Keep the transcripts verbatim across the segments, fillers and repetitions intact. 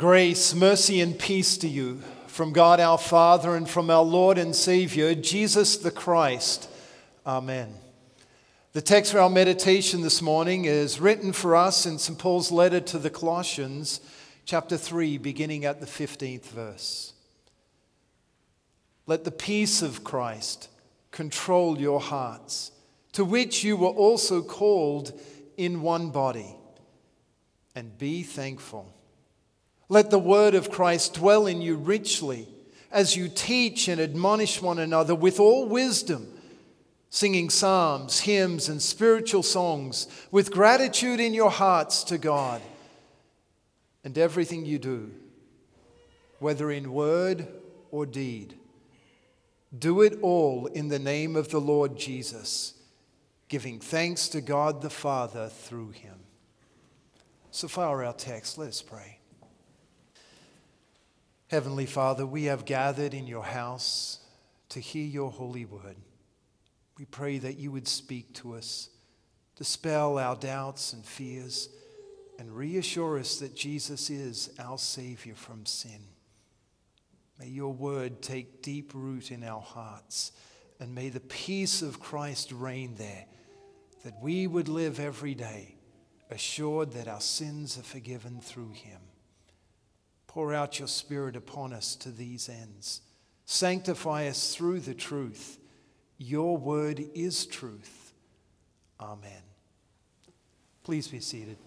Grace, mercy, and peace to you from God our Father and from our Lord and Savior, Jesus the Christ. Amen. The text for our meditation this morning is written for us in Saint Paul's letter to the Colossians, chapter three, beginning at the fifteenth verse. Let the peace of Christ control your hearts, to which you were also called in one body, and be thankful. Let the word of Christ dwell in you richly as you teach and admonish one another with all wisdom, singing psalms, hymns, and spiritual songs with gratitude in your hearts to God. And everything you do, whether in word or deed, do it all in the name of the Lord Jesus, giving thanks to God the Father through him. So far our text, let us pray. Heavenly Father, we have gathered in your house to hear your holy word. We pray that you would speak to us, dispel our doubts and fears, and reassure us that Jesus is our Savior from sin. May your word take deep root in our hearts, and may the peace of Christ reign there, that we would live every day assured that our sins are forgiven through him. Pour out your Spirit upon us to these ends. Sanctify us through the truth. Your word is truth. Amen. Please be seated.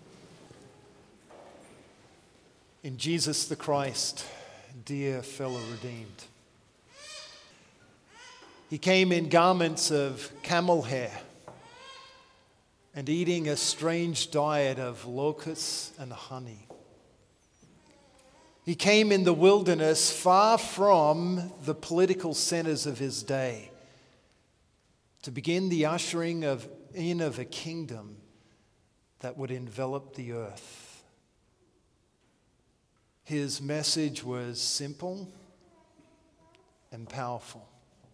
In Jesus the Christ, dear fellow redeemed, he came in garments of camel hair and eating a strange diet of locusts and honey. He came in the wilderness far from the political centers of his day to begin the ushering of, in of a kingdom that would envelop the earth. His message was simple and powerful.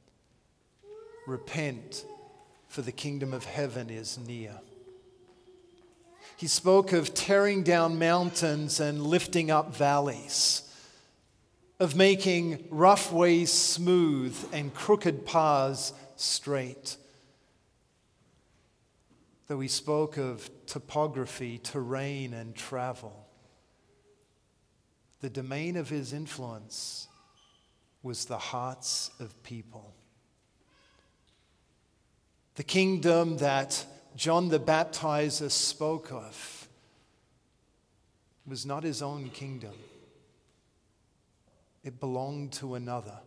Repent, for the kingdom of heaven is near. He spoke of tearing down mountains and lifting up valleys, of making rough ways smooth and crooked paths straight. Though he spoke of topography, terrain, and travel, the domain of his influence was the hearts of people. The kingdom that John the Baptizer spoke of was not his own kingdom. It belonged to another.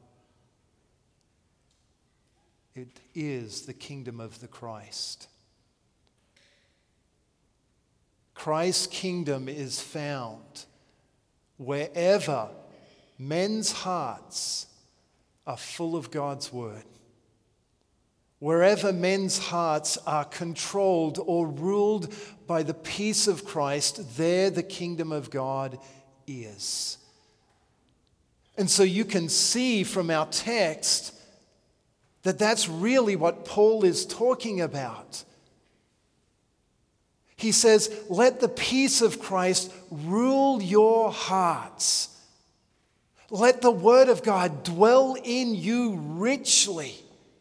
It is the kingdom of the Christ. Christ's kingdom is found wherever men's hearts are full of God's word. Wherever men's hearts are controlled or ruled by the peace of Christ, there the kingdom of God is. And so you can see from our text that that's really what Paul is talking about. He says, let the peace of Christ rule your hearts. Let the word of God dwell in you richly.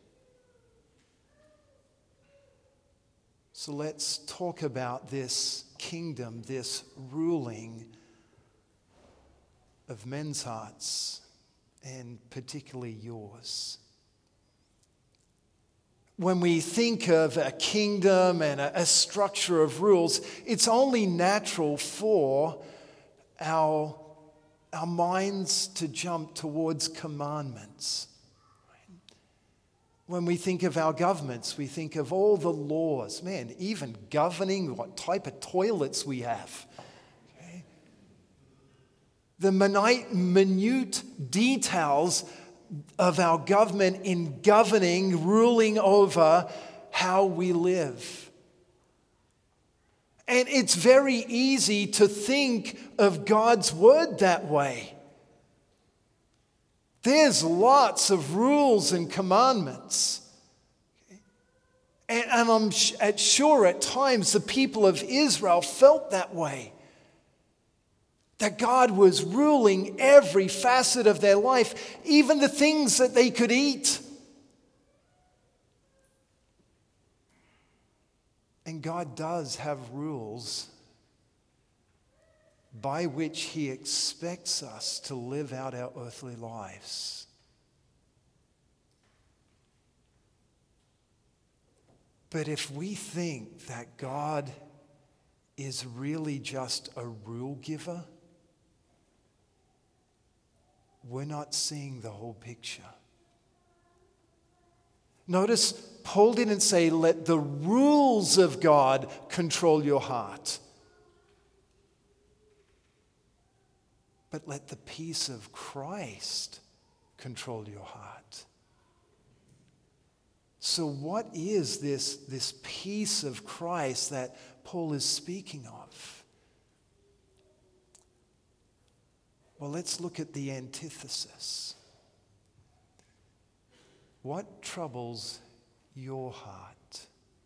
So let's talk about this kingdom, this ruling of men's hearts, and particularly yours. When we think of a kingdom and a, a structure of rules, it's only natural for our, our minds to jump towards commandments. When we think of our governments, we think of all the laws, man, even governing what type of toilets we have. Okay? The minute, minute details of our government in governing, ruling over how we live. And it's very easy to think of God's word that way. There's lots of rules and commandments. And, and I'm sure at times the people of Israel felt that way. That God was ruling every facet of their life, even the things that they could eat. And God does have rules by which He expects us to live out our earthly lives. But if we think that God is really just a rule giver, we're not seeing the whole picture. Notice Paul didn't say, let the rules of God control your heart. But let the peace of Christ control your heart. So what is this, this peace of Christ that Paul is speaking of? Well, let's look at the antithesis. What troubles your heart?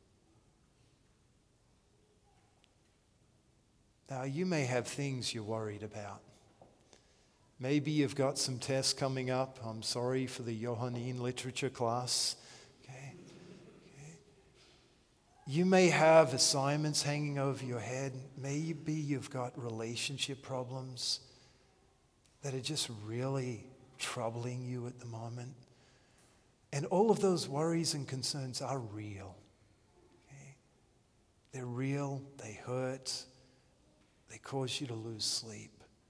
Now, you may have things you're worried about. Maybe you've got some tests coming up. I'm sorry for the Johannine literature class. Okay. Okay. You may have assignments hanging over your head. Maybe you've got relationship problems that are just really troubling you at the moment. And all of those worries and concerns are real. Okay? They're real, they hurt, they cause you to lose sleep.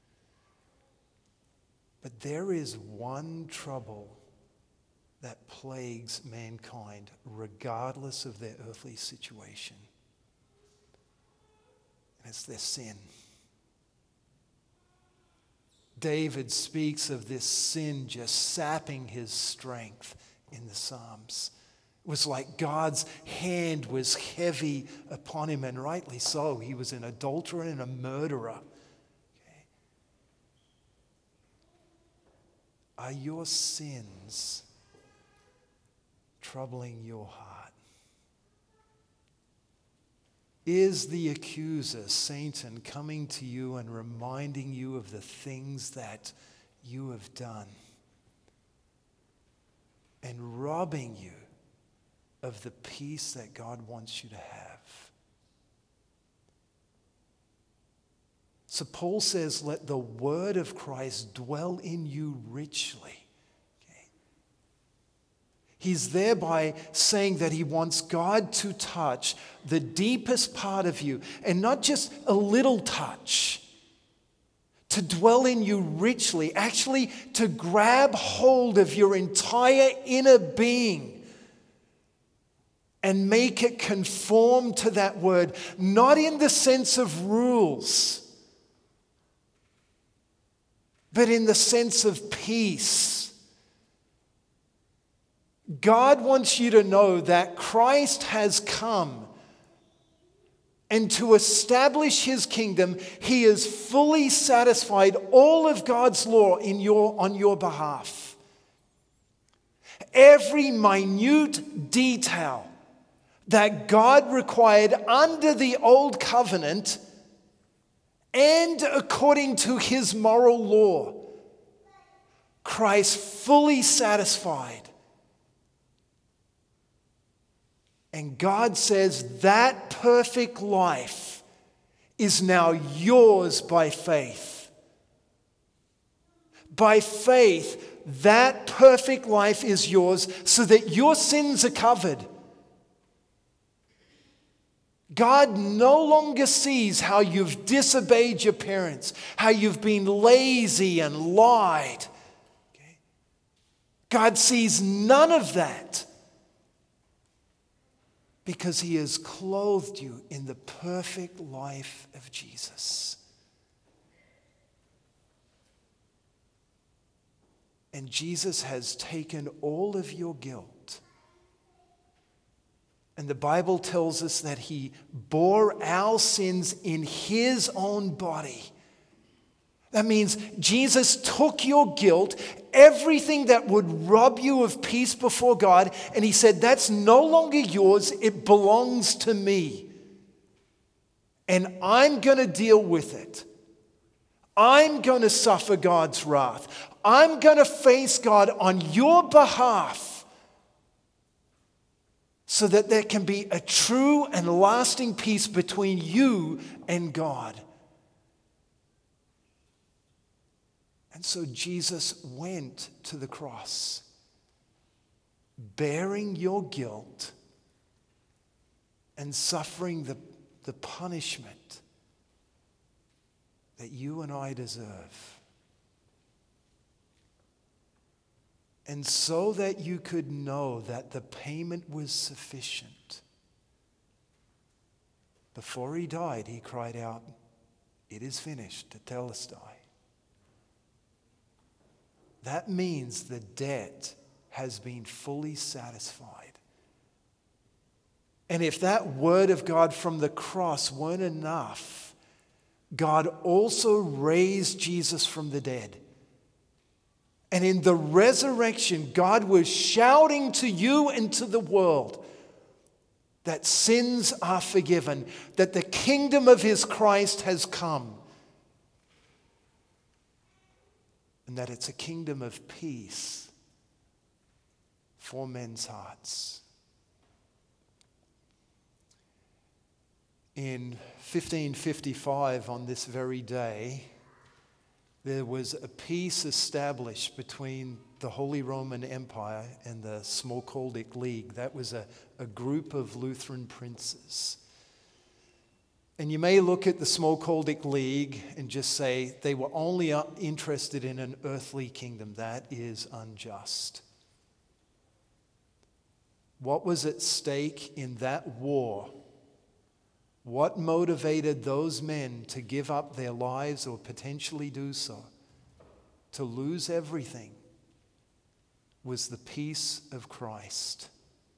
But there is one trouble that plagues mankind regardless of their earthly situation. And it's their sin. David speaks of this sin just sapping his strength in the Psalms. It was like God's hand was heavy upon him, and rightly so. He was an adulterer and a murderer. Okay. Are your sins troubling your heart? Is the accuser, Satan, coming to you and reminding you of the things that you have done and robbing you of the peace that God wants you to have? So Paul says, let the word of Christ dwell in you richly. He's thereby saying that he wants God to touch the deepest part of you, and not just a little touch, to dwell in you richly, actually to grab hold of your entire inner being and make it conform to that word, not in the sense of rules, but in the sense of peace. God wants you to know that Christ has come, and to establish his kingdom, he has fully satisfied all of God's law in your, on your behalf. Every minute detail that God required under the old covenant and according to his moral law, Christ fully satisfied. And God says that perfect life is now yours by faith. By faith, that perfect life is yours so that your sins are covered. God no longer sees how you've disobeyed your parents, how you've been lazy and lied. Okay? God sees none of that, because he has clothed you in the perfect life of Jesus. And Jesus has taken all of your guilt. And the Bible tells us that he bore our sins in his own body. That means Jesus took your guilt, everything that would rob you of peace before God, and he said, that's no longer yours, it belongs to me. And I'm going to deal with it. I'm going to suffer God's wrath. I'm going to face God on your behalf so that there can be a true and lasting peace between you and God. And so Jesus went to the cross, bearing your guilt and suffering the, the punishment that you and I deserve. And so that you could know that the payment was sufficient, before he died, he cried out, "It is finished," tetelestai. That means the debt has been fully satisfied. And if that word of God from the cross weren't enough, God also raised Jesus from the dead. And in the resurrection, God was shouting to you and to the world that sins are forgiven, that the kingdom of his Christ has come, and that it's a kingdom of peace for men's hearts. In fifteen fifty-five, on this very day, there was a peace established between the Holy Roman Empire and the Smalkaldic League. That was a, a group of Lutheran princes. And you may look at the Smalkaldic League and just say they were only interested in an earthly kingdom. That is unjust. What was at stake in that war? What motivated those men to give up their lives or potentially do so, to lose everything, was the peace of Christ.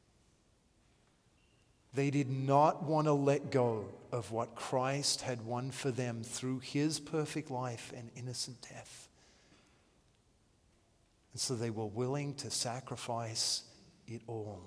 They did not want to let go of what Christ had won for them through his perfect life and innocent death. And so they were willing to sacrifice it all.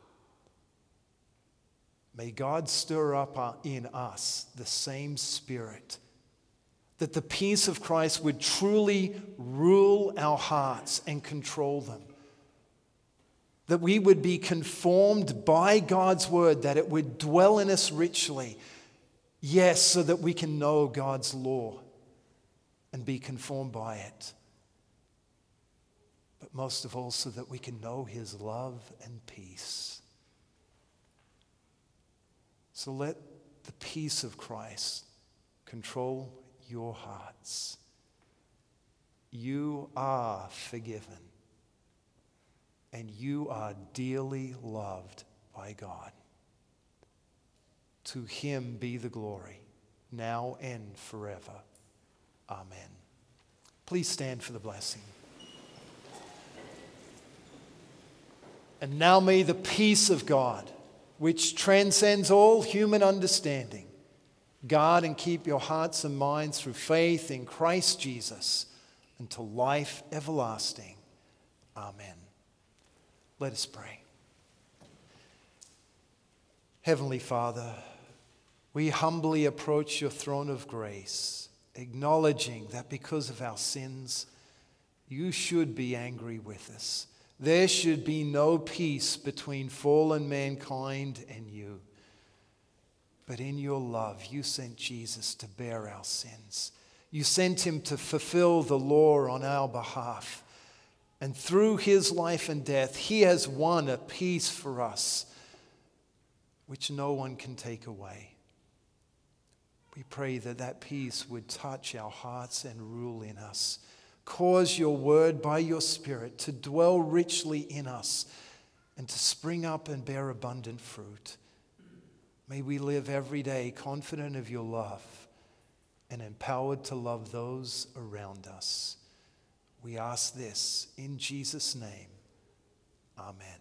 May God stir up in us the same spirit, that the peace of Christ would truly rule our hearts and control them, that we would be conformed by God's word, that it would dwell in us richly, yes, so that we can know God's law and be conformed by it, but most of all so that we can know his love and peace. So let the peace of Christ control your hearts. You are forgiven, and you are dearly loved by God. To him be the glory, now and forever. Amen. Please stand for the blessing. And now may the peace of God, which transcends all human understanding, guard and keep your hearts and minds through faith in Christ Jesus until life everlasting. Amen. Let us pray. Heavenly Father, we humbly approach your throne of grace, acknowledging that because of our sins, you should be angry with us. There should be no peace between fallen mankind and you. But in your love, you sent Jesus to bear our sins. You sent him to fulfill the law on our behalf. And through his life and death, he has won a peace for us, which no one can take away. We pray that that peace would touch our hearts and rule in us. Cause your word by your Spirit to dwell richly in us and to spring up and bear abundant fruit. May we live every day confident of your love and empowered to love those around us. We ask this in Jesus' name. Amen.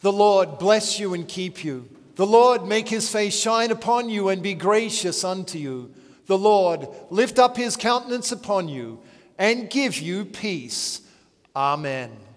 The Lord bless you and keep you. The Lord make his face shine upon you and be gracious unto you. The Lord lift up his countenance upon you and give you peace. Amen.